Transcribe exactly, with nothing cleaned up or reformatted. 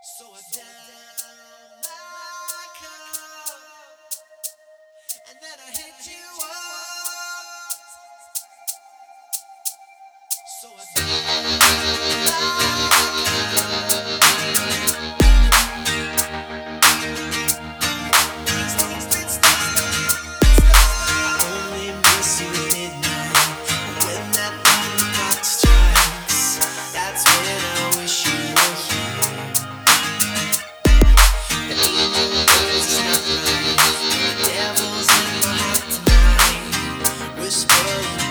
So I down my cup, and then I hit you up. So I down I only miss you at midnight when that thunder clock strikes. That's when I wish you were here. The angel birds is not right. The devil's in my heart tonight, whispering.